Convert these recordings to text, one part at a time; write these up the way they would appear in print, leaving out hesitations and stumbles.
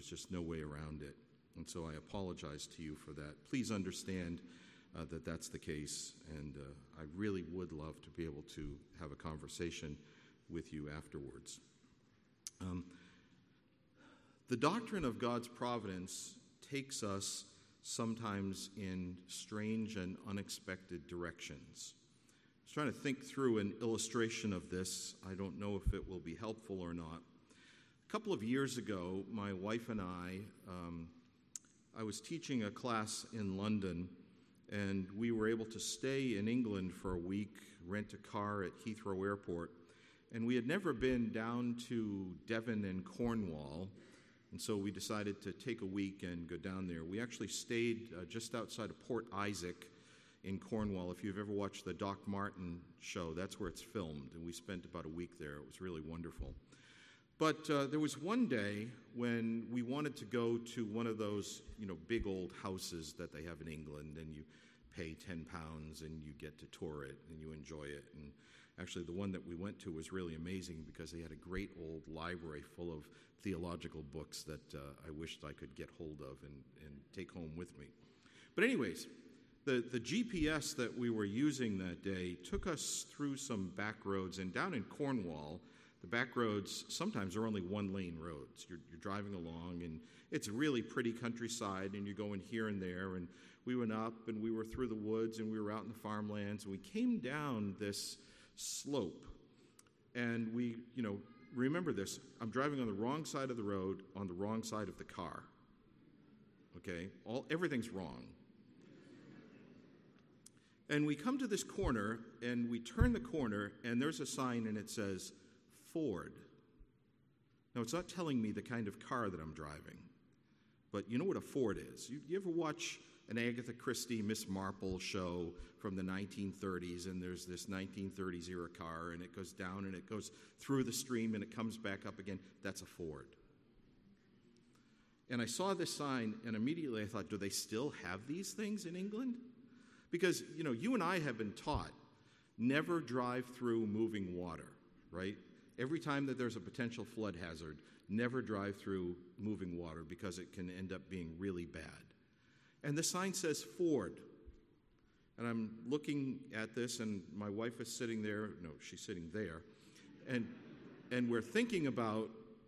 was just no way around it. And so I apologize to you for that. Please understand that that's the case, and I really would love to be able to have a conversation with you afterwards. The doctrine of God's providence takes us sometimes in strange and unexpected directions. I was trying to think through an illustration of this. I don't know if it will be helpful or not. A couple of years ago, my wife and I was teaching a class in London, and we were able to stay in England for a week, rent a car at Heathrow Airport, and we had never been down to Devon and Cornwall, and so we decided to take a week and go down there. We actually stayed just outside of Port Isaac in Cornwall. If you've ever watched the Doc Martin show, that's where it's filmed, and we spent about a week there. It was really wonderful. But there was one day when we wanted to go to one of those, big old houses that they have in England, and you pay £10 and you get to tour it and you enjoy it. And actually, the one that we went to was really amazing because they had a great old library full of theological books that I wished I could get hold of and take home with me. But anyways, the GPS that we were using that day took us through some back roads, and down in Cornwall, the back roads sometimes are only one-lane roads. You're driving along, and it's a really pretty countryside, and you're going here and there. And we went up, and we were through the woods, and we were out in the farmlands, and we came down this slope. And we, remember this, I'm driving on the wrong side of the road, on the wrong side of the car. Okay? Everything's wrong. And we come to this corner, and we turn the corner, and there's a sign, and it says, Ford. Now, it's not telling me the kind of car that I'm driving, but you know what a Ford is. You ever watch an Agatha Christie, Miss Marple show from the 1930s, and there's this 1930s era car, and it goes down, and it goes through the stream, and it comes back up again? That's a Ford. And I saw this sign, and immediately I thought, do they still have these things in England? Because, you and I have been taught, never drive through moving water, right? Every time that there's a potential flood hazard, never drive through moving water because it can end up being really bad. And the sign says Ford. And I'm looking at this, and my wife is sitting there. No, she's sitting there. And we're thinking about,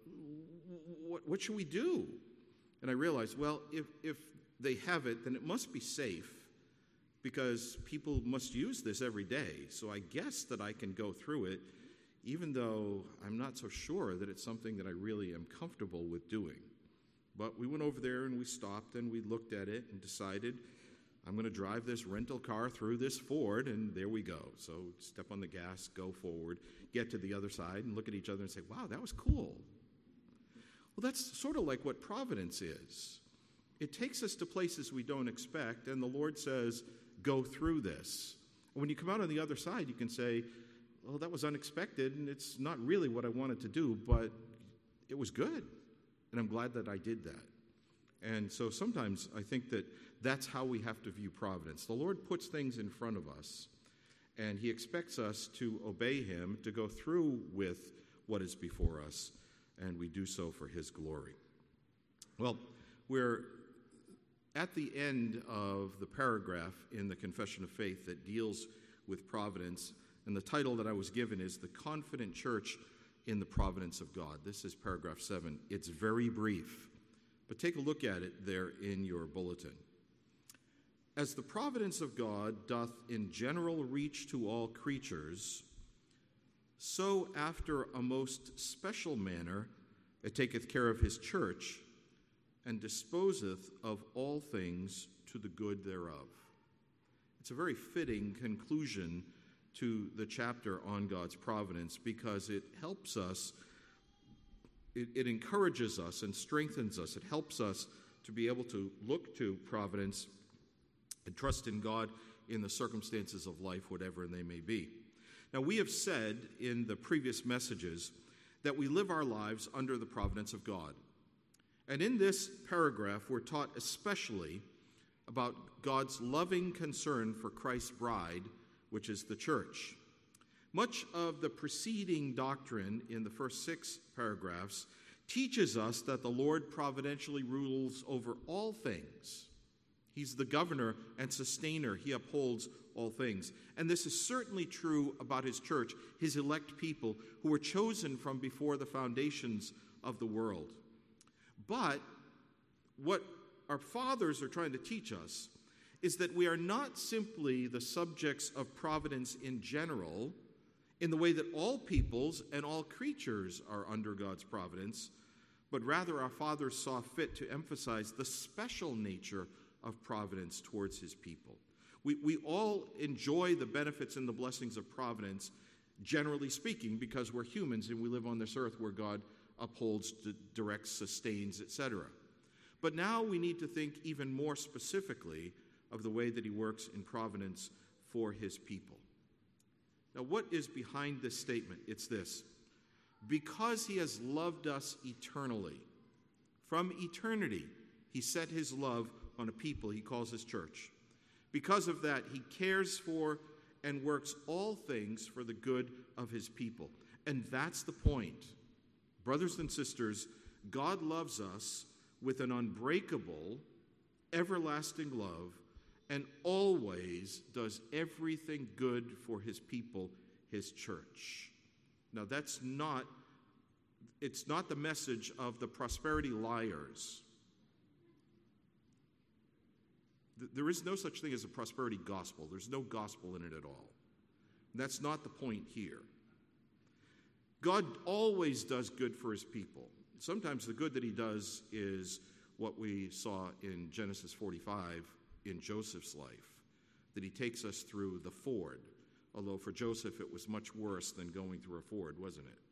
what should we do? And I realized, well, if they have it, then it must be safe because people must use this every day. So I guess that I can go through it, even though I'm not so sure that it's something that I really am comfortable with doing. But we went over there and we stopped and we looked at it and decided I'm going to drive this rental car through this Ford, and there we go. So step on the gas, go forward, get to the other side, and look at each other and say, wow, that was cool. Well, that's sort of like what providence is. It takes us to places we don't expect, and the Lord says, go through this. And when you come out on the other side, you can say, well, that was unexpected, and it's not really what I wanted to do, but it was good, and I'm glad that I did that. And so sometimes I think that that's how we have to view providence. The Lord puts things in front of us, and He expects us to obey Him, to go through with what is before us, and we do so for His glory. Well, we're at the end of the paragraph in the Confession of Faith that deals with providence, and the title that I was given is The Confident Church in the Providence of God. This is paragraph 7. It's very brief, but take a look at it there in your bulletin. As the providence of God doth in general reach to all creatures, so after a most special manner it taketh care of his church, and disposeth of all things to the good thereof. It's a very fitting conclusion to the chapter on God's providence because it helps us, it encourages us and strengthens us. It helps us to be able to look to providence and trust in God in the circumstances of life, whatever they may be. Now, we have said in the previous messages that we live our lives under the providence of God. And in this paragraph, we're taught especially about God's loving concern for Christ's bride, which is the church. Much of the preceding doctrine in the first 6 paragraphs teaches us that the Lord providentially rules over all things. He's the governor and sustainer. He upholds all things. And this is certainly true about his church, his elect people who were chosen from before the foundations of the world. But what our fathers are trying to teach us is that we are not simply the subjects of providence in general, in the way that all peoples and all creatures are under God's providence, but rather our fathers saw fit to emphasize the special nature of providence towards his people. We all enjoy the benefits and the blessings of providence, generally speaking, because we're humans and we live on this earth where God upholds, directs, sustains, etc. But now we need to think even more specifically of the way that he works in providence for his people. Now, what is behind this statement? It's this: because he has loved us eternally, from eternity, he set his love on a people he calls his church. Because of that, he cares for and works all things for the good of his people. And that's the point. Brothers and sisters, God loves us with an unbreakable, everlasting love, and always does everything good for his people, his church. Now, it's not the message of the prosperity liars. There is no such thing as a prosperity gospel. There's no gospel in it at all. And that's not the point here. God always does good for his people. Sometimes the good that he does is what we saw in Genesis 45 in Joseph's life, that he takes us through the ford, although for Joseph it was much worse than going through a ford, wasn't it?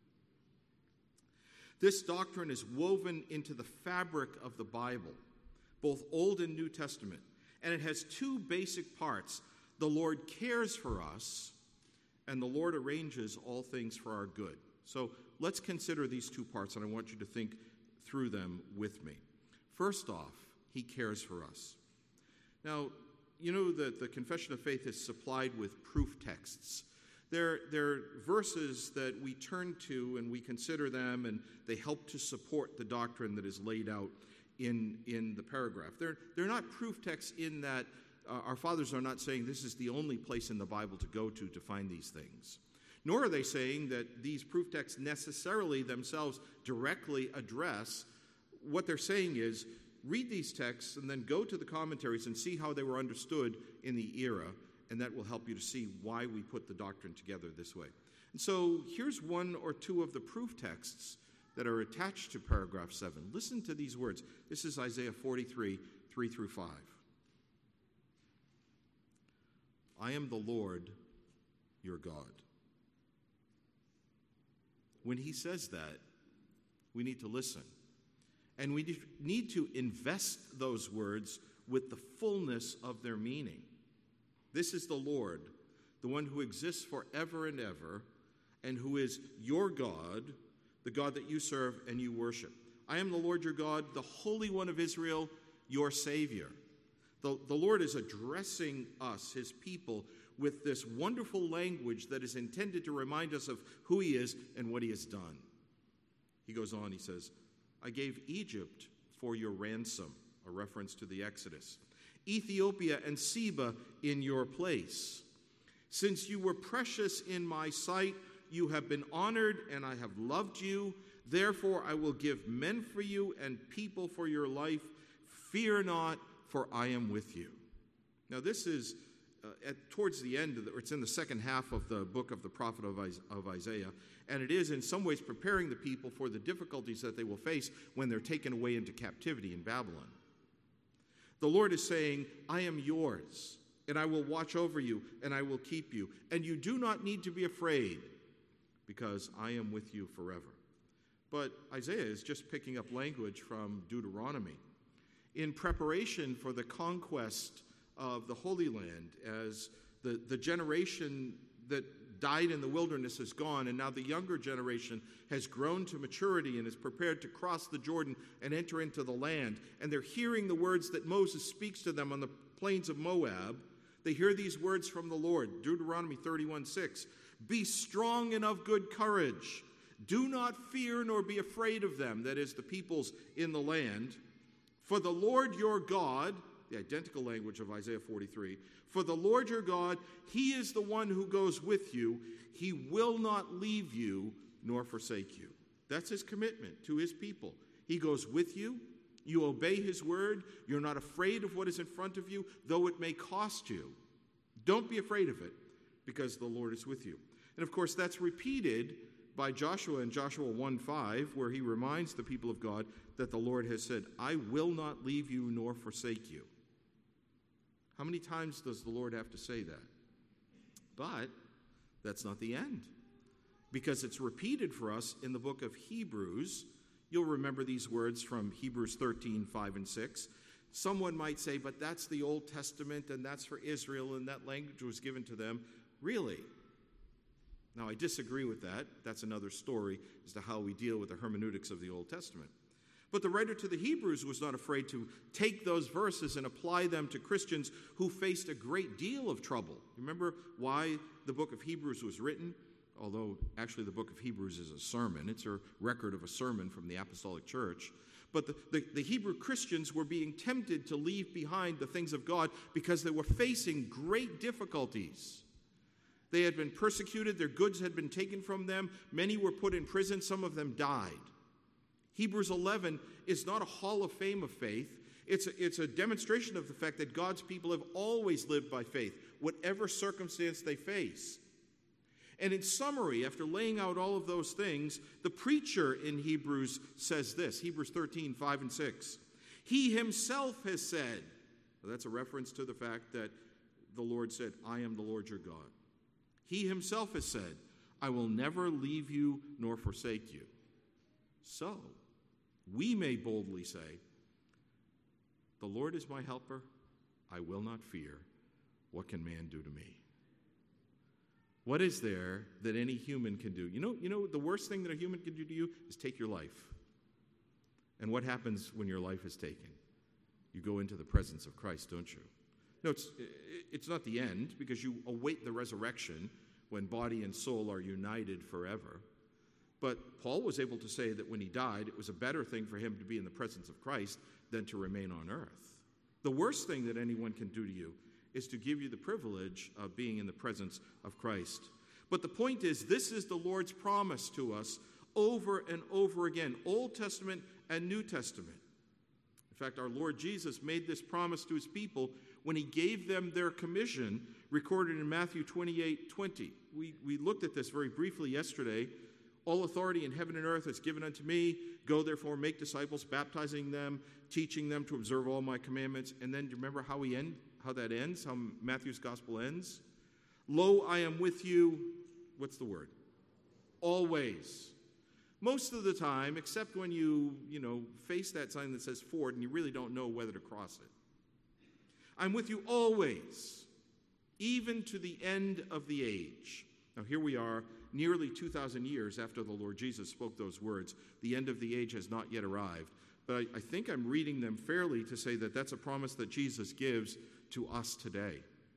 This doctrine is woven into the fabric of the Bible, both Old and New Testament, and it has two basic parts. The Lord cares for us, and the Lord arranges all things for our good. So let's consider these two parts, and I want you to think through them with me. First off, he cares for us. Now, you know that the Confession of Faith is supplied with proof texts. They're verses that we turn to and we consider them, and they help to support the doctrine that is laid out in the paragraph. They're not proof texts in that our fathers are not saying this is the only place in the Bible to go to find these things. Nor are they saying that these proof texts necessarily themselves directly address. What they're saying is, read these texts and then go to the commentaries and see how they were understood in the era, and that will help you to see why we put the doctrine together this way. And so here's one or two of the proof texts that are attached to paragraph 7. Listen to these words. This is Isaiah 43, 3 through 5. I am the Lord, your God. When he says that, we need to listen. And we need to invest those words with the fullness of their meaning. This is the Lord, the one who exists forever and ever, and who is your God, the God that you serve and you worship. I am the Lord your God, the Holy One of Israel, your Savior. The Lord is addressing us, his people, with this wonderful language that is intended to remind us of who he is and what he has done. He goes on, he says, I gave Egypt for your ransom, a reference to the Exodus, Ethiopia and Seba in your place. Since you were precious in my sight, you have been honored, and I have loved you. Therefore, I will give men for you and people for your life. Fear not, for I am with you. Now, this is towards the end, it's in the second half of the book of the prophet of Isaiah, and it is in some ways preparing the people for the difficulties that they will face when they're taken away into captivity in Babylon. The Lord is saying, I am yours, and I will watch over you, and I will keep you. And you do not need to be afraid, because I am with you forever. But Isaiah is just picking up language from Deuteronomy. In preparation for the conquest of the Holy Land, as the generation that died in the wilderness is gone, and now the younger generation has grown to maturity and is prepared to cross the Jordan and enter into the land, and they're hearing the words that Moses speaks to them on the plains of Moab. They hear these words from the Lord, Deuteronomy 31:6. Be strong and of good courage. Do not fear nor be afraid of them, that is, the peoples in the land. For the Lord your God, the identical language of Isaiah 43, for the Lord your God, he is the one who goes with you. He will not leave you nor forsake you. That's his commitment to his people. He goes with you. You obey his word. You're not afraid of what is in front of you, though it may cost you. Don't be afraid of it, because the Lord is with you. And of course, that's repeated by Joshua in Joshua 1:5, where he reminds the people of God that the Lord has said, I will not leave you nor forsake you. How many times does the Lord have to say that? But that's not the end, because it's repeated for us in the book of Hebrews. You'll remember these words from Hebrews 13:5 and 6. Someone might say, but that's the Old Testament, and that's for Israel, and that language was given to them. Really? Now, I disagree with that. That's another story as to how we deal with the hermeneutics of the Old Testament. But the writer to the Hebrews was not afraid to take those verses and apply them to Christians who faced a great deal of trouble. Remember why the book of Hebrews was written? Although, actually, the book of Hebrews is a sermon. It's a record of a sermon from the Apostolic Church. But the Hebrew Christians were being tempted to leave behind the things of God because they were facing great difficulties. They had been persecuted. Their goods had been taken from them. Many were put in prison. Some of them died. Hebrews 11 is not a hall of fame of faith. It's a demonstration of the fact that God's people have always lived by faith, whatever circumstance they face. And in summary, after laying out all of those things, the preacher in Hebrews says this, Hebrews 13:5 and 6. He himself has said, well, that's a reference to the fact that the Lord said, I am the Lord your God. He himself has said, I will never leave you nor forsake you. So, we may boldly say, the Lord is my helper. I will not fear. What can man do to me? What is there that any human can do? You know, the worst thing that a human can do to you is take your life. And what happens when your life is taken? You go into the presence of Christ, don't you? No, it's not the end, because you await the resurrection when body and soul are united forever. But Paul was able to say that when he died, it was a better thing for him to be in the presence of Christ than to remain on earth. The worst thing that anyone can do to you is to give you the privilege of being in the presence of Christ. But the point is, this is the Lord's promise to us over and over again, Old Testament and New Testament. In fact, our Lord Jesus made this promise to his people when he gave them their commission, recorded in Matthew 28:20. We looked at this very briefly yesterday. All authority in heaven and earth is given unto me. Go therefore, make disciples, baptizing them, teaching them to observe all my commandments. And then do you remember how that ends, how Matthew's gospel ends? Lo, I am with you, what's the word? Always. Most of the time, except when you face that sign that says forward and you really don't know whether to cross it. I'm with you always, even to the end of the age. Now here we are, nearly 2,000 years after the Lord Jesus spoke those words. The end of the age has not yet arrived. But I think I'm reading them fairly to say that that's a promise that Jesus gives to us today.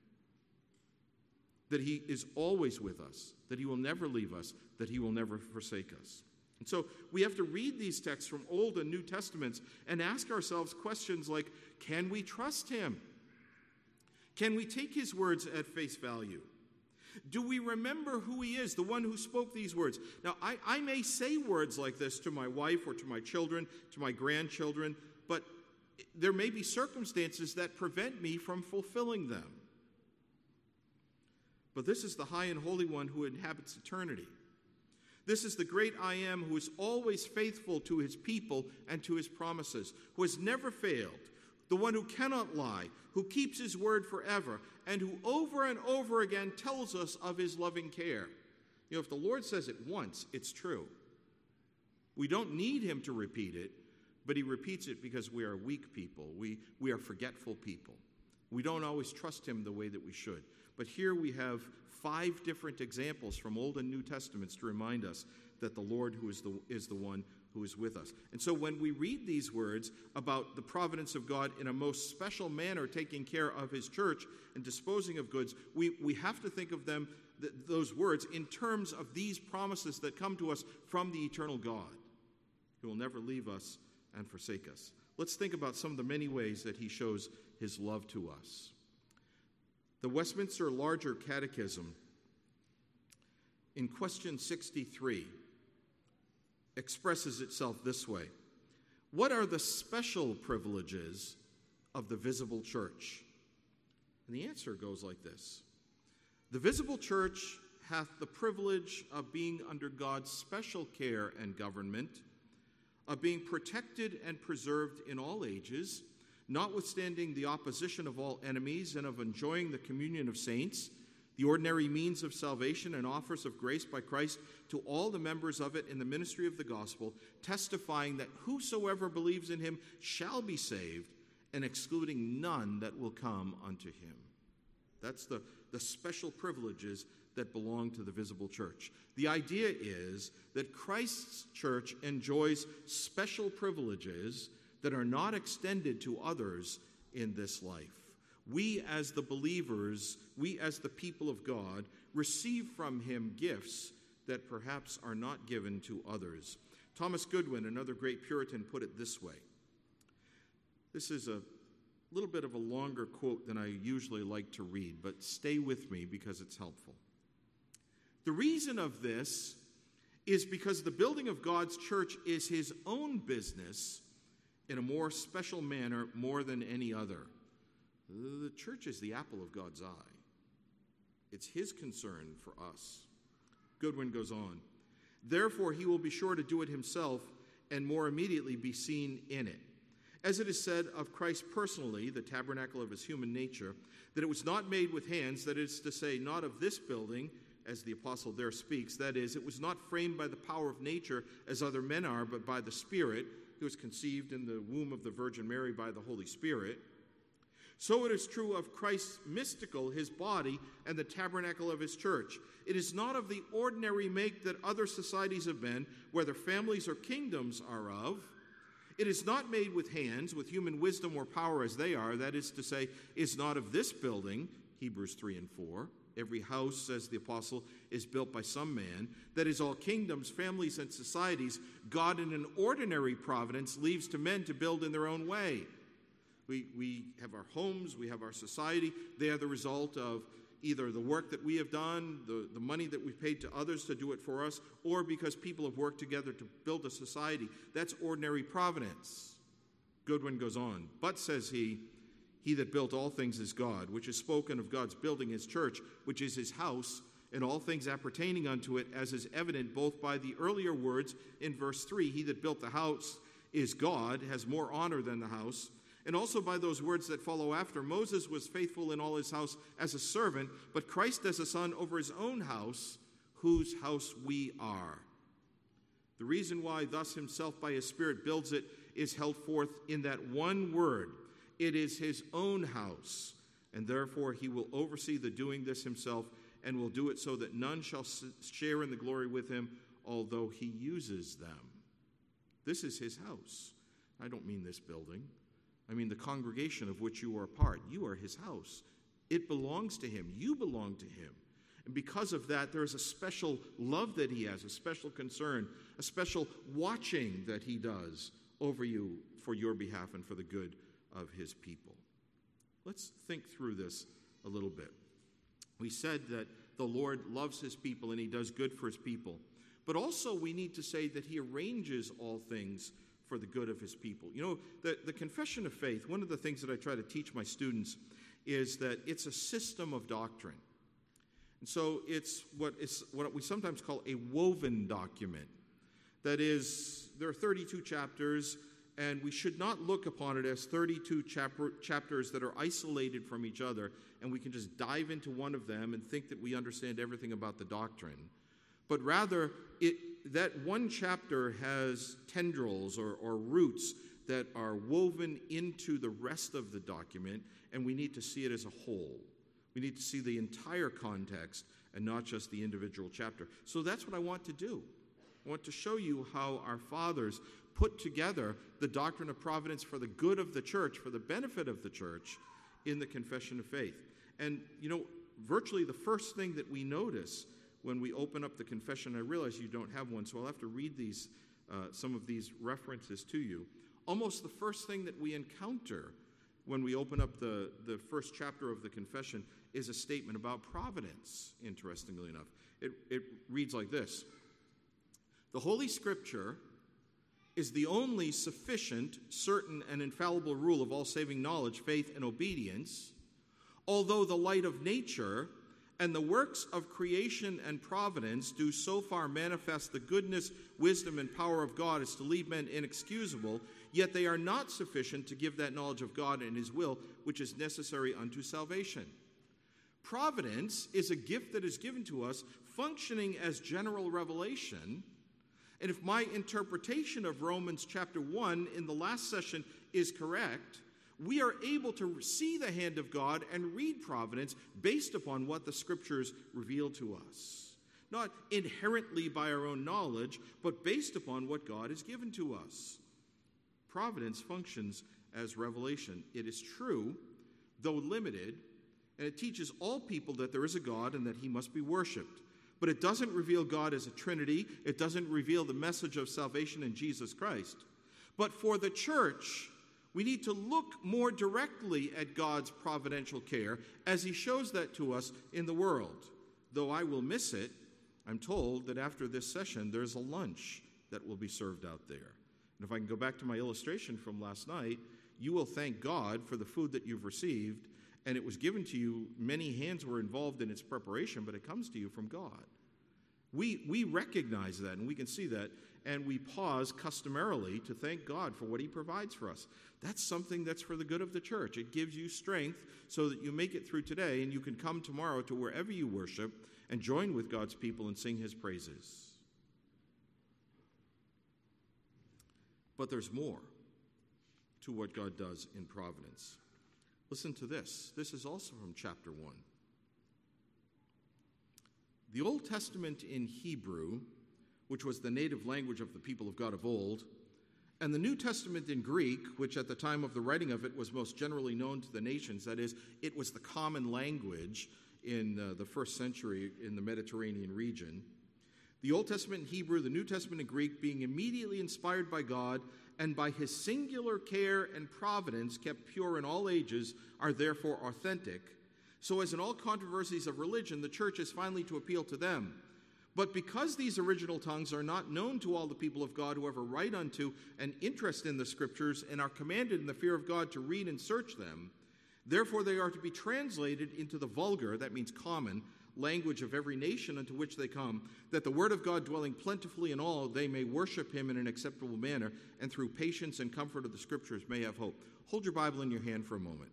That he is always with us, that he will never leave us, that he will never forsake us. And so we have to read these texts from Old and New Testaments and ask ourselves questions like, can we trust him? Can we take his words at face value? Do we remember who he is, the one who spoke these words? Now, I may say words like this to my wife or to my children, to my grandchildren, but there may be circumstances that prevent me from fulfilling them. But this is the high and holy one who inhabits eternity. This is the great I am, who is always faithful to his people and to his promises, who has never failed, the one who cannot lie, who keeps his word forever, and who over and over again tells us of his loving care. You know, if the Lord says it once, it's true. We don't need him to repeat it, but he repeats it because we are weak people. We are forgetful people. We don't always trust him the way that we should. But here we have 5 different examples from Old and New Testaments to remind us that the Lord who is the one who is with us. And so when we read these words about the providence of God in a most special manner taking care of his church and disposing of goods, we have to think of them those words in terms of these promises that come to us from the eternal God, who will never leave us and forsake us. Let's think about some of the many ways that he shows his love to us. The Westminster Larger Catechism, in question 63, expresses itself this way: what are the special privileges of the visible church? And the answer goes like this: the visible church hath the privilege of being under God's special care and government, of being protected and preserved in all ages, notwithstanding the opposition of all enemies, and of enjoying the communion of saints, the ordinary means of salvation and offers of grace by Christ to all the members of it in the ministry of the gospel, testifying that whosoever believes in him shall be saved, and excluding none that will come unto him. That's the special privileges that belong to the visible church. The idea is that Christ's church enjoys special privileges that are not extended to others in this life. We as the believers, we as the people of God, receive from him gifts that perhaps are not given to others. Thomas Goodwin, another great Puritan, put it this way. This is a little bit of a longer quote than I usually like to read, but stay with me because it's helpful. The reason of this is because the building of God's church is his own business in a more special manner more than any other. The church is the apple of God's eye. It's his concern for us. Goodwin goes on, therefore he will be sure to do it himself and more immediately be seen in it. As it is said of Christ personally, the tabernacle of his human nature, that it was not made with hands, that is to say, not of this building, as the apostle there speaks, that is, it was not framed by the power of nature as other men are, but by the Spirit, who was conceived in the womb of the Virgin Mary by the Holy Spirit. So it is true of Christ's mystical, his body, and the tabernacle of his church. It is not of the ordinary make that other societies have been, whether families or kingdoms are of. It is not made with hands, with human wisdom or power as they are, that is to say, is not of this building, Hebrews 3 and 4. Every house, says the apostle, is built by some man. That is, all kingdoms, families, and societies, God in an ordinary providence leaves to men to build in their own way. We have our homes, we have our society. They are the result of either the work that we have done, the money that we've paid to others to do it for us, or because people have worked together to build a society. That's ordinary providence. Goodwin goes on, but, says he that built all things is God, which is spoken of God's building his church, which is his house, and all things appertaining unto it, as is evident both by the earlier words in verse 3, he that built the house is God, has more honor than the house, and also by those words that follow after, Moses was faithful in all his house as a servant, but Christ as a son over his own house, whose house we are. The reason why thus himself by his Spirit builds it is held forth in that one word. It is his own house, and therefore he will oversee the doing this himself, and will do it so that none shall share in the glory with him, although he uses them. This is his house. I don't mean this building. I mean the congregation of which you are a part. You are his house. It belongs to him. You belong to him. And because of that, there is a special love that he has, a special concern, a special watching that he does over you for your behalf and for the good of his people. Let's think through this a little bit. We said that the Lord loves his people and he does good for his people. But also we need to say that he arranges all things for the good of his people. You know, the confession of faith, one of the things that I try to teach my students is that it's a system of doctrine. And so it's what we sometimes call a woven document. That is, there are 32 chapters, and we should not look upon it as 32 chapters that are isolated from each other, and we can just dive into one of them and think that we understand everything about the doctrine. But rather, that one chapter has tendrils or roots that are woven into the rest of the document, and we need to see it as a whole. We need to see the entire context and not just the individual chapter. So that's what I want to do. I want to show you how our fathers put together the doctrine of providence for the good of the church, for the benefit of the church, in the Confession of Faith. And, you know, virtually the first thing that we notice when we open up the confession, I realize you don't have one, so I'll have to read these, some of these references to you. Almost the first thing that we encounter when we open up the first chapter of the confession is a statement about providence, interestingly enough. It reads like this: "The Holy Scripture is the only sufficient, certain, and infallible rule of all saving knowledge, faith, and obedience, although the light of nature and the works of creation and providence do so far manifest the goodness, wisdom, and power of God as to leave men inexcusable, yet they are not sufficient to give that knowledge of God and his will, which is necessary unto salvation." Providence is a gift that is given to us, functioning as general revelation. And if my interpretation of Romans chapter 1 in the last session is correct, we are able to see the hand of God and read providence based upon what the Scriptures reveal to us. Not inherently by our own knowledge, but based upon what God has given to us. Providence functions as revelation. It is true, though limited, and it teaches all people that there is a God and that he must be worshipped. But it doesn't reveal God as a Trinity. It doesn't reveal the message of salvation in Jesus Christ. But for the church, we need to look more directly at God's providential care as he shows that to us in the world. Though I will miss it, I'm told that after this session, there's a lunch that will be served out there. And if I can go back to my illustration from last night, you will thank God for the food that you've received, and it was given to you. Many hands were involved in its preparation, but it comes to you from God. We recognize that, and we can see that, and we pause customarily to thank God for what he provides for us. That's something that's for the good of the church. It gives you strength so that you make it through today, and you can come tomorrow to wherever you worship and join with God's people and sing his praises. But there's more to what God does in providence. Listen to this. This is also from chapter 1. The Old Testament in Hebrew, which was the native language of the people of God of old, and the New Testament in Greek, which at the time of the writing of it was most generally known to the nations, that is, it was the common language in the first century in the Mediterranean region. The Old Testament in Hebrew, the New Testament in Greek, being immediately inspired by God and by his singular care and providence kept pure in all ages, are therefore authentic. So as in all controversies of religion, the church is finally to appeal to them. But because these original tongues are not known to all the people of God who have a right unto and interest in the Scriptures and are commanded in the fear of God to read and search them, therefore they are to be translated into the vulgar, that means common, language of every nation unto which they come, that the word of God dwelling plentifully in all, they may worship him in an acceptable manner, and through patience and comfort of the Scriptures may have hope. Hold your Bible in your hand for a moment.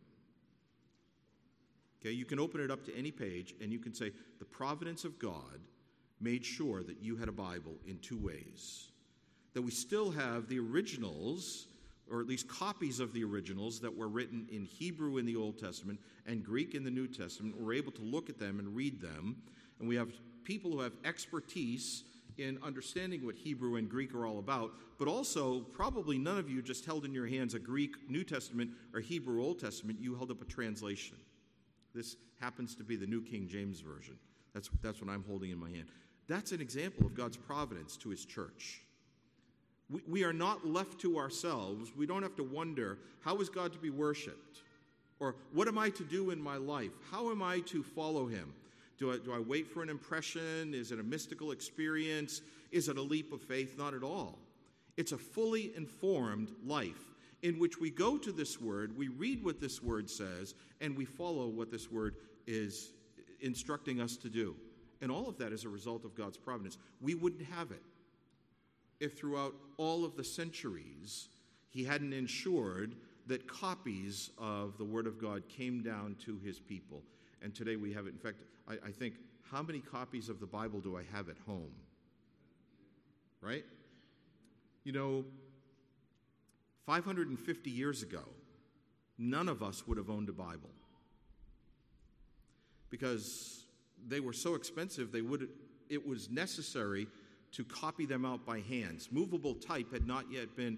Okay, you can open it up to any page, and you can say, the providence of God made sure that you had a Bible in two ways. That we still have the originals, or at least copies of the originals that were written in Hebrew in the Old Testament and Greek in the New Testament. We're able to look at them and read them. And we have people who have expertise in understanding what Hebrew and Greek are all about, but also probably none of you just held in your hands a Greek New Testament or Hebrew Old Testament. You held up a translation. This happens to be the New King James Version. That's what I'm holding in my hand. That's an example of God's providence to his church. We are not left to ourselves. We don't have to wonder, how is God to be worshipped? Or what am I to do in my life? How am I to follow him? Do I wait for an impression? Is it a mystical experience? Is it a leap of faith? Not at all. It's a fully informed life in which we go to this word, we read what this word says, and we follow what this word is instructing us to do. And all of that is a result of God's providence. We wouldn't have it if throughout all of the centuries he hadn't ensured that copies of the Word of God came down to his people. And today we have it. In fact, I think, how many copies of the Bible do I have at home? Right? You know, 550 years ago, none of us would have owned a Bible because they were so expensive, it was necessary to copy them out by hands. Movable type had not yet been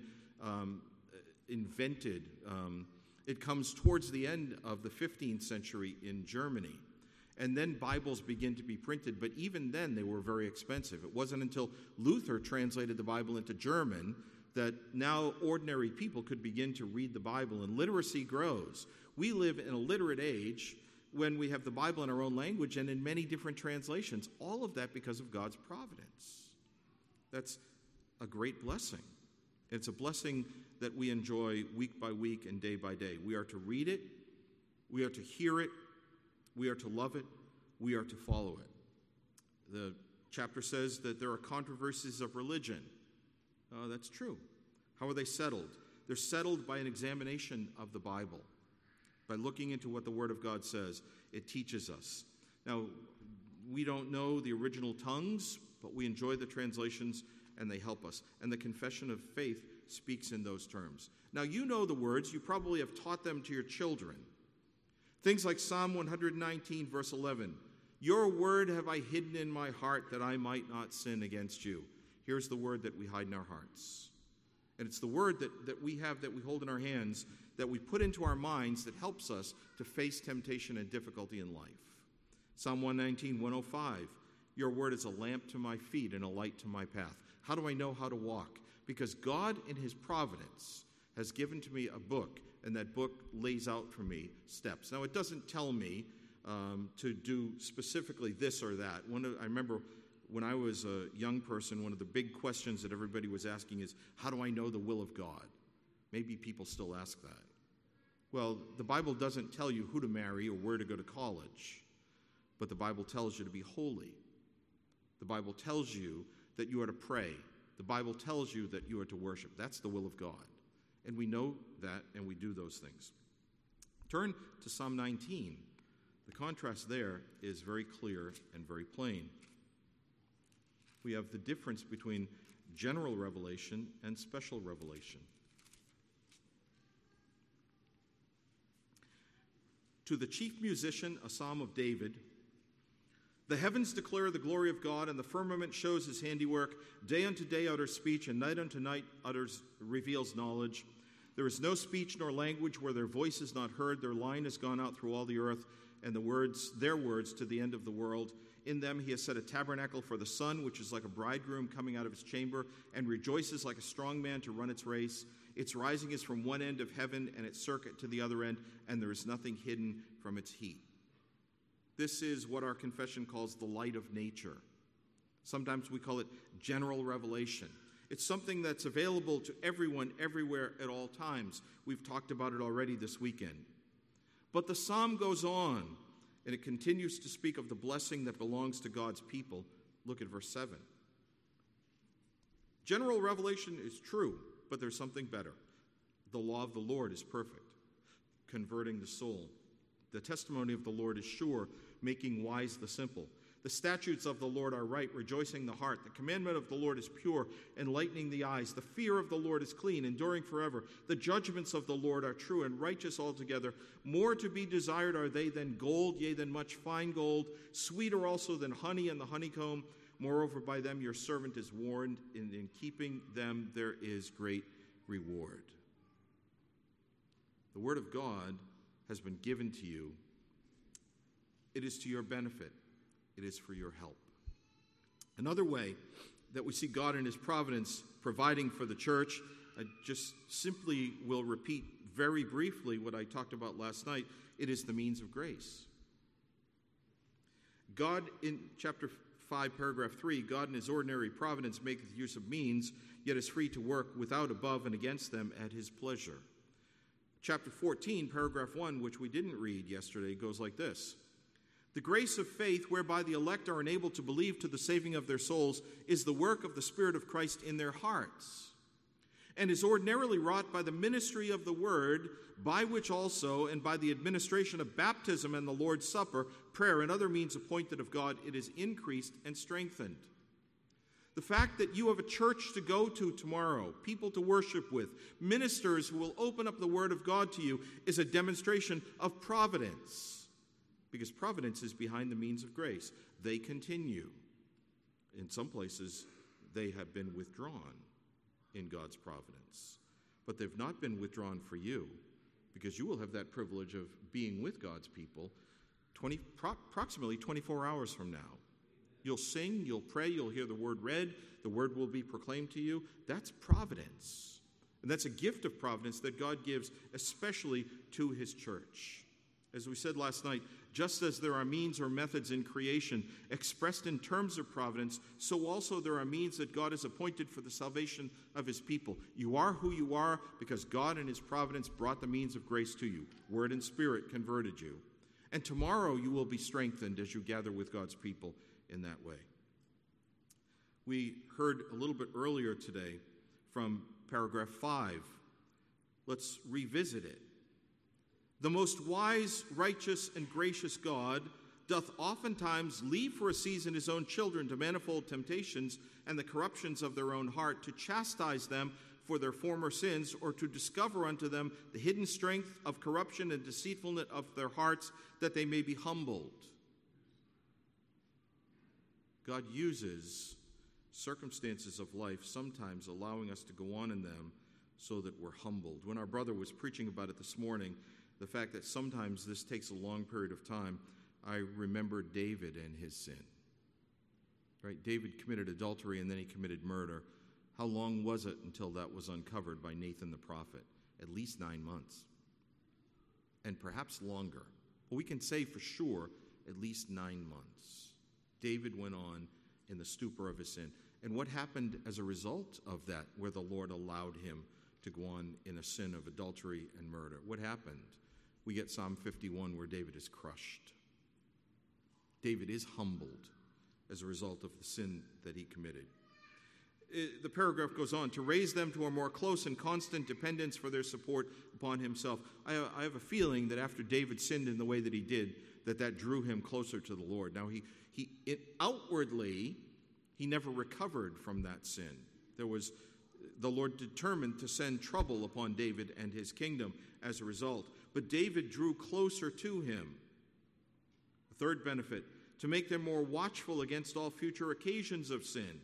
invented. It comes towards the end of the 15th century in Germany. And then Bibles begin to be printed, but even then they were very expensive. It wasn't until Luther translated the Bible into German that now ordinary people could begin to read the Bible, and literacy grows. We live in a literate age when we have the Bible in our own language and in many different translations. All of that because of God's providence. That's a great blessing. It's a blessing that we enjoy week by week and day by day. We are to read it, we are to hear it, we are to love it, we are to follow it. The chapter says that there are controversies of religion. That's true. How are they settled? They're settled by an examination of the Bible, by looking into what the Word of God says. It teaches us. Now, we don't know the original tongues, but we enjoy the translations, and they help us. And the confession of faith speaks in those terms. Now, you know the words. You probably have taught them to your children. Things like Psalm 119, verse 11. Your word have I hidden in my heart that I might not sin against you. Here's the word that we hide in our hearts. And it's the word that we have, that we hold in our hands, that we put into our minds, that helps us to face temptation and difficulty in life. Psalm 119, 105. Your word is a lamp to my feet and a light to my path. How do I know how to walk? Because God, in his providence, has given to me a book, and that book lays out for me steps. Now, it doesn't tell me to do specifically this or that. I remember when I was a young person, one of the big questions that everybody was asking is, how do I know the will of God? Maybe people still ask that. Well, the Bible doesn't tell you who to marry or where to go to college, but the Bible tells you to be holy. The Bible tells you that you are to pray. The Bible tells you that you are to worship. That's the will of God. And we know that, and we do those things. Turn to Psalm 19. The contrast there is very clear and very plain. We have the difference between general revelation and special revelation. To the chief musician, a psalm of David. The heavens declare the glory of God, and the firmament shows his handiwork. Day unto day utters speech, and night unto night reveals knowledge. There is no speech nor language where their voice is not heard. Their line has gone out through all the earth, and their words to the end of the world. In them he has set a tabernacle for the sun, which is like a bridegroom coming out of his chamber, and rejoices like a strong man to run its race. Its rising is from one end of heaven, and its circuit to the other end, and there is nothing hidden from its heat. This is what our confession calls the light of nature. Sometimes we call it general revelation. It's something that's available to everyone, everywhere, at all times. We've talked about it already this weekend. But the psalm goes on, and it continues to speak of the blessing that belongs to God's people. Look at verse 7. General revelation is true, but there's something better. The law of the Lord is perfect, converting the soul. The testimony of the Lord is sure, making wise the simple. The statutes of the Lord are right, rejoicing the heart. The commandment of the Lord is pure, enlightening the eyes. The fear of the Lord is clean, enduring forever. The judgments of the Lord are true and righteous altogether. More to be desired are they than gold, yea, than much fine gold. Sweeter also than honey and the honeycomb. Moreover, by them your servant is warned. In keeping them there is great reward. The word of God has been given to you. It is to your benefit. It is for your help. Another way that we see God in his providence providing for the church, I just simply will repeat very briefly what I talked about last night. It is the means of grace. God, in chapter 5, paragraph 3, God in his ordinary providence maketh use of means, yet is free to work without, above, and against them at his pleasure. Chapter 14, paragraph 1, which we didn't read yesterday, goes like this. The grace of faith whereby the elect are enabled to believe to the saving of their souls is the work of the Spirit of Christ in their hearts, and is ordinarily wrought by the ministry of the word, by which also, and by the administration of baptism and the Lord's Supper, prayer, and other means appointed of God, it is increased and strengthened. The fact that you have a church to go to tomorrow, people to worship with, ministers who will open up the Word of God to you, is a demonstration of providence. Because providence is behind the means of grace. They continue. In some places, they have been withdrawn in God's providence. But they've not been withdrawn for you, because you will have that privilege of being with God's people approximately 24 hours from now. You'll sing, you'll pray, you'll hear the word read, the word will be proclaimed to you. That's providence. And that's a gift of providence that God gives especially to his church. As we said last night, just as there are means or methods in creation expressed in terms of providence, so also there are means that God has appointed for the salvation of his people. You are who you are because God in his providence brought the means of grace to you. Word and Spirit converted you. And tomorrow you will be strengthened as you gather with God's people in that way. We heard a little bit earlier today from paragraph 5. Let's revisit it. The most wise, righteous, and gracious God doth oftentimes leave for a season his own children to manifold temptations and the corruptions of their own heart, to chastise them for their former sins, or to discover unto them the hidden strength of corruption and deceitfulness of their hearts, that they may be humbled. God uses circumstances of life, sometimes allowing us to go on in them so that we're humbled. When our brother was preaching about it this morning, the fact that sometimes this takes a long period of time, I remember David and his sin. Right? David committed adultery and then he committed murder. How long was it until that was uncovered by Nathan the prophet? At least 9 months. And perhaps longer. But we can say for sure at least 9 months. David went on in the stupor of his sin. And what happened as a result of that, where the Lord allowed him to go on in a sin of adultery and murder? What happened? We get Psalm 51 where David is crushed. David is humbled as a result of the sin that he committed. The paragraph goes on, to raise them to a more close and constant dependence for their support upon himself. I have a feeling that after David sinned in the way that he did, that drew him closer to the Lord. Now, outwardly, he never recovered from that sin. The Lord determined to send trouble upon David and his kingdom as a result. But David drew closer to him. A third benefit, to make them more watchful against all future occasions of sin.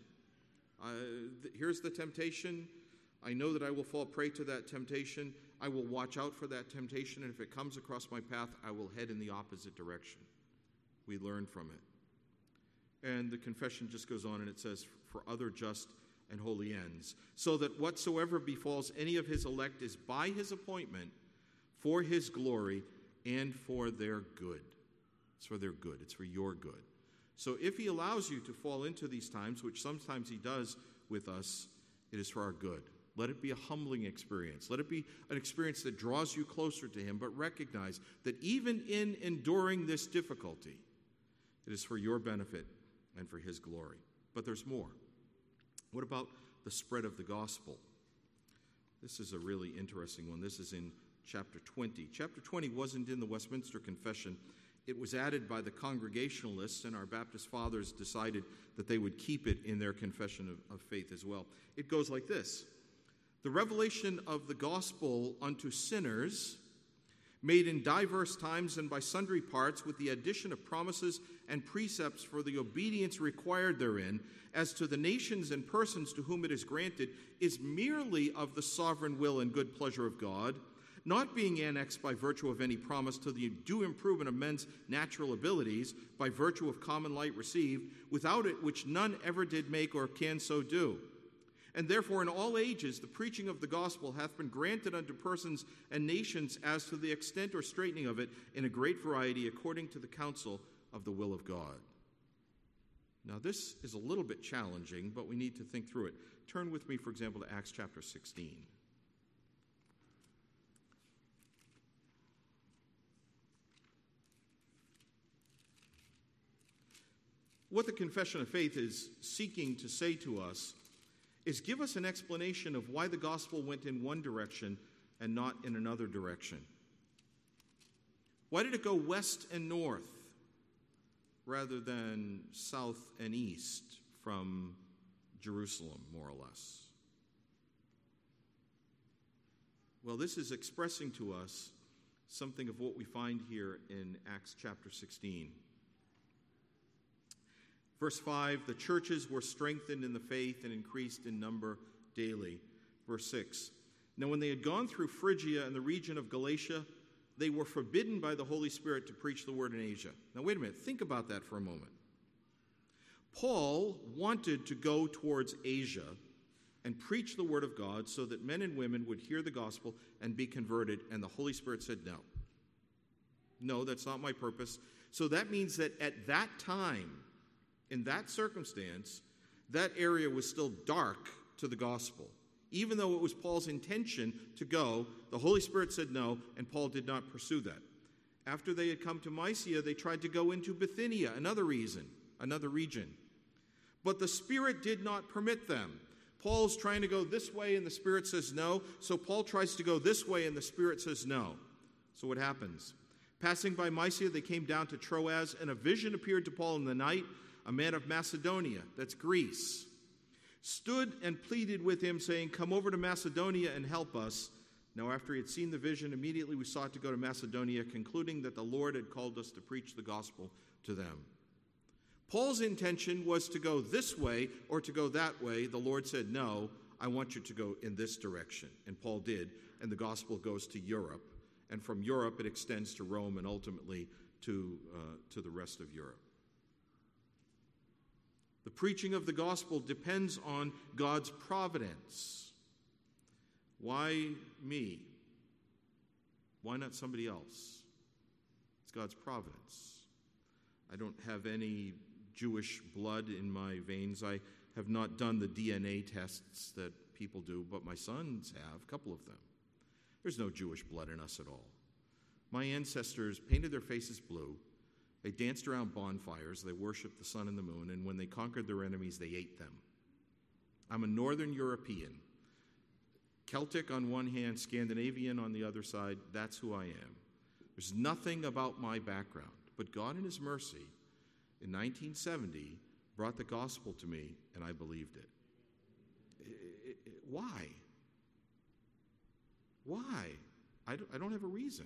Here's the temptation. I know that I will fall prey to that temptation. I will watch out for that temptation, and if it comes across my path, I will head in the opposite direction. We learn from it. And the confession just goes on, and it says, for other just and holy ends, so that whatsoever befalls any of his elect is by his appointment, for his glory, and for their good. It's for their good. It's for your good. So if he allows you to fall into these times, which sometimes he does with us, it is for our good. Let it be a humbling experience. Let it be an experience that draws you closer to him, but recognize that even in enduring this difficulty, it is for your benefit and for his glory. But there's more. What about the spread of the gospel? This is a really interesting one. This is in chapter 20. Chapter 20 wasn't in the Westminster Confession. It was added by the Congregationalists, and our Baptist fathers decided that they would keep it in their confession of faith as well. It goes like this. The revelation of the gospel unto sinners, made in diverse times and by sundry parts, with the addition of promises and precepts for the obedience required therein, as to the nations and persons to whom it is granted, is merely of the sovereign will and good pleasure of God, not being annexed by virtue of any promise to the due improvement of men's natural abilities, by virtue of common light received, without it which none ever did make or can so do. And therefore in all ages the preaching of the gospel hath been granted unto persons and nations as to the extent or straightening of it in a great variety, according to the counsel of the will of God. Now this is a little bit challenging, but we need to think through it. Turn with me, for example, to Acts chapter 16. What the Confession of Faith is seeking to say to us is give us an explanation of why the gospel went in one direction and not in another direction. Why did it go west and north rather than south and east from Jerusalem, more or less? Well, this is expressing to us something of what we find here in Acts chapter 16. Verse 5, the churches were strengthened in the faith and increased in number daily. Verse 6, now when they had gone through Phrygia and the region of Galatia, they were forbidden by the Holy Spirit to preach the word in Asia. Now, wait a minute. Think about that for a moment. Paul wanted to go towards Asia and preach the word of God so that men and women would hear the gospel and be converted, and the Holy Spirit said, no. No, that's not my purpose. So that means that at that time, in that circumstance, that area was still dark to the gospel. Even though it was Paul's intention to go, the Holy Spirit said no, and Paul did not pursue that. After they had come to Mysia, they tried to go into Bithynia, another region. But the Spirit did not permit them. Paul's trying to go this way, and the Spirit says no. So Paul tries to go this way, and the Spirit says no. So what happens? Passing by Mysia, they came down to Troas, and a vision appeared to Paul in the night. A man of Macedonia, that's Greece, stood and pleaded with him, saying, come over to Macedonia and help us. Now, after he had seen the vision, immediately we sought to go to Macedonia, concluding that the Lord had called us to preach the gospel to them. Paul's intention was to go this way or to go that way. The Lord said, no, I want you to go in this direction. And Paul did, and the gospel goes to Europe. And from Europe, it extends to Rome and ultimately to the rest of Europe. The preaching of the gospel depends on God's providence. Why me? Why not somebody else? It's God's providence. I don't have any Jewish blood in my veins. I have not done the DNA tests that people do, but my sons have, a couple of them. There's no Jewish blood in us at all. My ancestors painted their faces blue. They danced around bonfires. They worshiped the sun and the moon. And when they conquered their enemies, they ate them. I'm a Northern European. Celtic on one hand, Scandinavian on the other side. That's who I am. There's nothing about my background. But God in his mercy, in 1970, brought the gospel to me, and I believed it. Why? Why? I don't have a reason.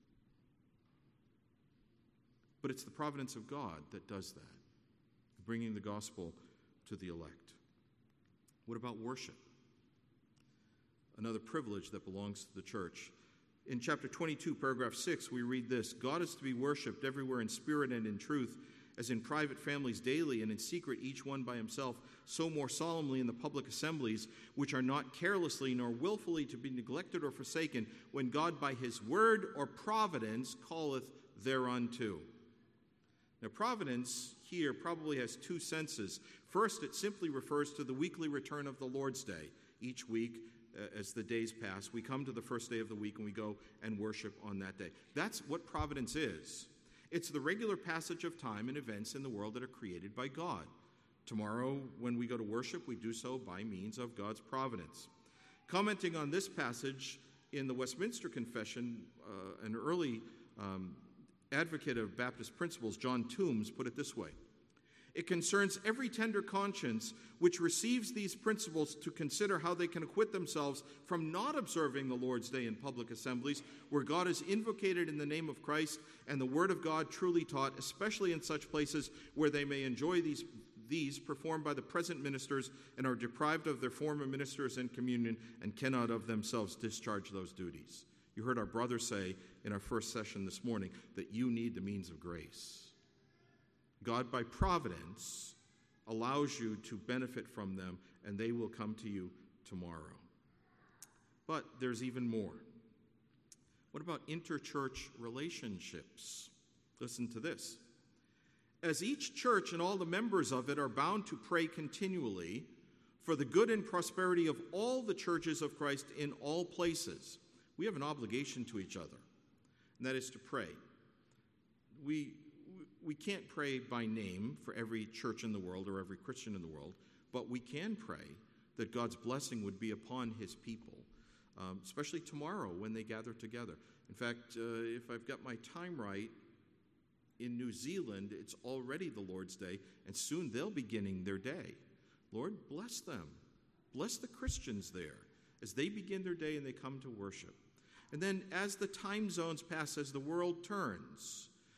But it's the providence of God that does that, bringing the gospel to the elect. What about worship? Another privilege that belongs to the church. In chapter 22, paragraph 6, we read this: God is to be worshipped everywhere in spirit and in truth, as in private families daily, and in secret each one by himself, so more solemnly in the public assemblies, which are not carelessly nor willfully to be neglected or forsaken, when God by his word or providence calleth thereunto. Now, providence here probably has two senses. First, it simply refers to the weekly return of the Lord's Day. Each week, as the days pass, we come to the first day of the week and we go and worship on that day. That's what providence is. It's the regular passage of time and events in the world that are created by God. Tomorrow, when we go to worship, we do so by means of God's providence. Commenting on this passage in the Westminster Confession, an early advocate of Baptist principles, John Toombs, put it this way: it concerns every tender conscience which receives these principles to consider how they can acquit themselves from not observing the Lord's Day in public assemblies, where God is invocated in the name of Christ and the Word of God truly taught, especially in such places where they may enjoy these performed by the present ministers and are deprived of their former ministers and communion and cannot of themselves discharge those duties. You heard our brother say in our first session this morning that you need the means of grace. God, by providence, allows you to benefit from them, and they will come to you tomorrow. But there's even more. What about interchurch relationships? Listen to this. As each church and all the members of it are bound to pray continually for the good and prosperity of all the churches of Christ in all places, we have an obligation to each other, and that is to pray. We can't pray by name for every church in the world or every Christian in the world, but we can pray that God's blessing would be upon his people, especially tomorrow when they gather together. In fact, if I've got my time right, in New Zealand, it's already the Lord's Day, and soon they'll be beginning their day. Lord, bless them. Bless the Christians there as they begin their day and they come to worship. And then as the time zones pass, as the world turns,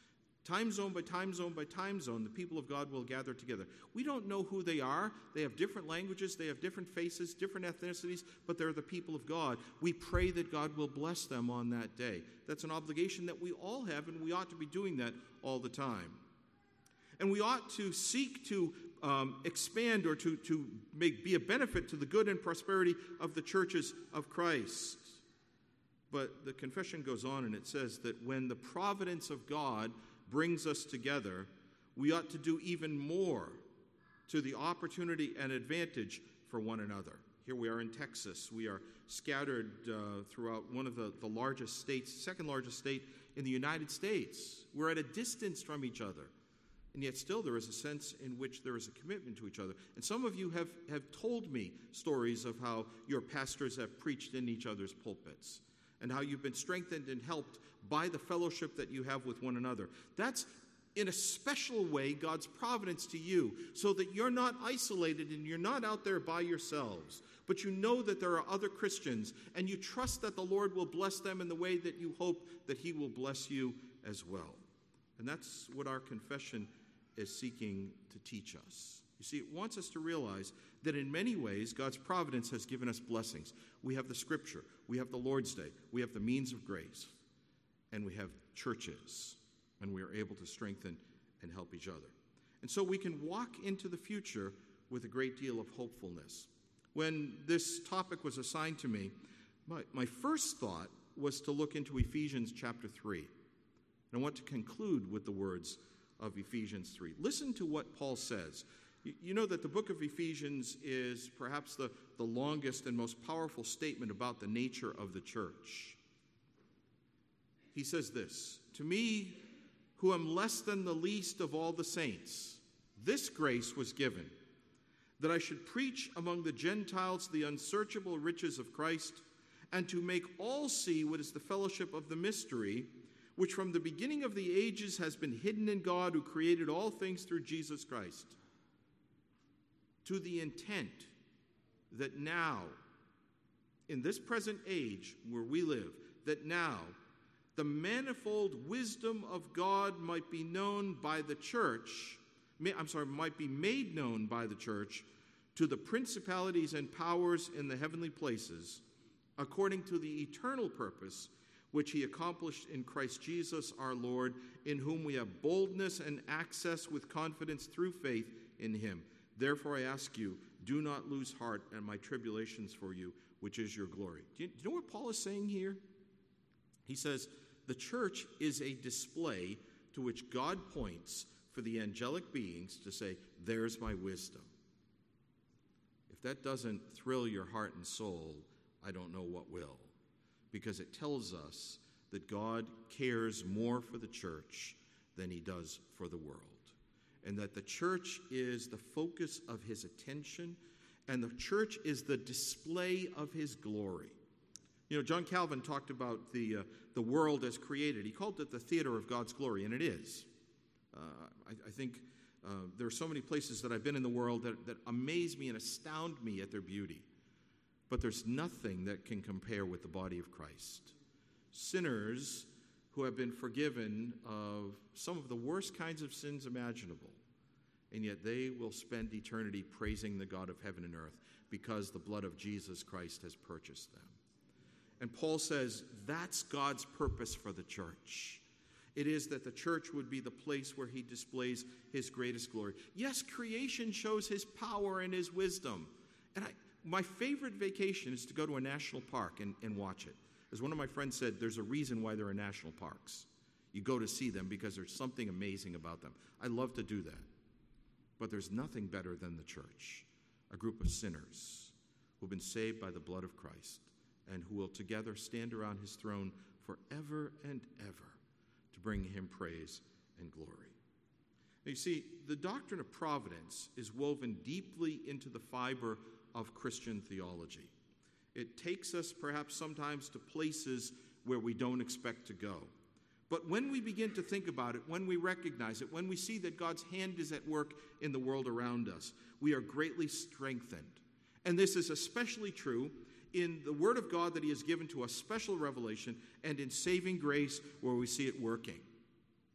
Time zone by time zone by time zone, the people of God will gather together. We don't know who they are. They have different languages. They have different faces, different ethnicities, but they're the people of God. We pray that God will bless them on that day. That's an obligation that we all have, and we ought to be doing that all the time. And we ought to seek to expand or to be a benefit to the good and prosperity of the churches of Christ. But the confession goes on, and it says that when the providence of God brings us together, we ought to do even more to the opportunity and advantage for one another. Here we are in Texas. We are scattered throughout one of the largest states, second largest state in the United States. We're at a distance from each other. And yet still there is a sense in which there is a commitment to each other. And some of you have told me stories of how your pastors have preached in each other's pulpits, and how you've been strengthened and helped by the fellowship that you have with one another. That's, in a special way, God's providence to you, so that you're not isolated and you're not out there by yourselves, but you know that there are other Christians, and you trust that the Lord will bless them in the way that you hope that He will bless you as well. And that's what our confession is seeking to teach us. You see, it wants us to realize that in many ways, God's providence has given us blessings. We have the Scripture, we have the Lord's Day, we have the means of grace, and we have churches, and we are able to strengthen and help each other. And so we can walk into the future with a great deal of hopefulness. When this topic was assigned to me, my first thought was to look into Ephesians chapter 3. And I want to conclude with the words of Ephesians 3. Listen to what Paul says. You know that the book of Ephesians is perhaps the longest and most powerful statement about the nature of the church. He says this, "To me, who am less than the least of all the saints, this grace was given, that I should preach among the Gentiles the unsearchable riches of Christ, and to make all see what is the fellowship of the mystery, which from the beginning of the ages has been hidden in God, who created all things through Jesus Christ, to the intent that now, in this present age where we live, that now the manifold wisdom of God might be known by the church, might be made known by the church to the principalities and powers in the heavenly places, according to the eternal purpose which He accomplished in Christ Jesus our Lord, in whom we have boldness and access with confidence through faith in Him. Therefore I ask you, do not lose heart at my tribulations for you, which is your glory." Do you know what Paul is saying here? He says, the church is a display to which God points for the angelic beings to say, there's my wisdom. If that doesn't thrill your heart and soul, I don't know what will. Because it tells us that God cares more for the church than He does for the world. And that the church is the focus of His attention, and the church is the display of His glory. You know, John Calvin talked about the world as created. He called it the theater of God's glory, and it is. I think there are so many places that I've been in the world that amaze me and astound me at their beauty. But there's nothing that can compare with the body of Christ. Sinners who have been forgiven of some of the worst kinds of sins imaginable, and yet they will spend eternity praising the God of heaven and earth because the blood of Jesus Christ has purchased them. And Paul says that's God's purpose for the church. It is that the church would be the place where He displays His greatest glory. Yes, creation shows His power and His wisdom. And my favorite vacation is to go to a national park and watch it. As one of my friends said, there's a reason why there are national parks. You go to see them because there's something amazing about them. I love to do that. But there's nothing better than the church, a group of sinners who have been saved by the blood of Christ and who will together stand around His throne forever and ever to bring Him praise and glory. Now, you see, the doctrine of providence is woven deeply into the fiber of Christian theology. It takes us perhaps sometimes to places where we don't expect to go. But when we begin to think about it, when we recognize it, when we see that God's hand is at work in the world around us, we are greatly strengthened. And this is especially true in the Word of God that He has given to us, special revelation, and in saving grace where we see it working.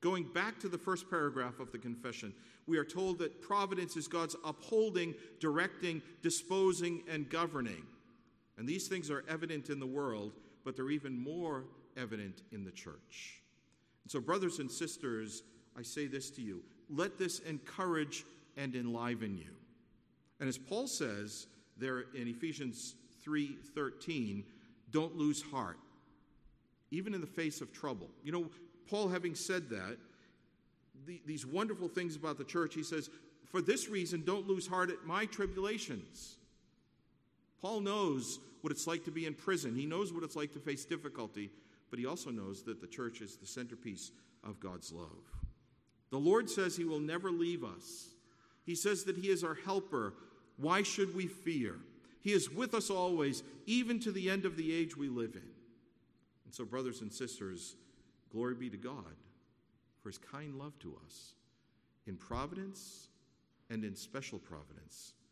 going back to the first paragraph of the confession, we are told that providence is God's upholding, directing, disposing, and governing. And these things are evident in the world, but they're even more evident in the church. And so, brothers and sisters, I say this to you. Let this encourage and enliven you. And as Paul says there in Ephesians 3:13, don't lose heart, even in the face of trouble. You know, Paul, having said that, these wonderful things about the church, he says, for this reason, don't lose heart at my tribulations. Paul knows what it's like to be in prison. He knows what it's like to face difficulty, but he also knows that the church is the centerpiece of God's love. The Lord says he will never leave us. He says that he is our helper. Why should we fear? He is with us always, even to the end of the age we live in. And so, brothers and sisters, glory be to God for his kind love to us in providence and in special providence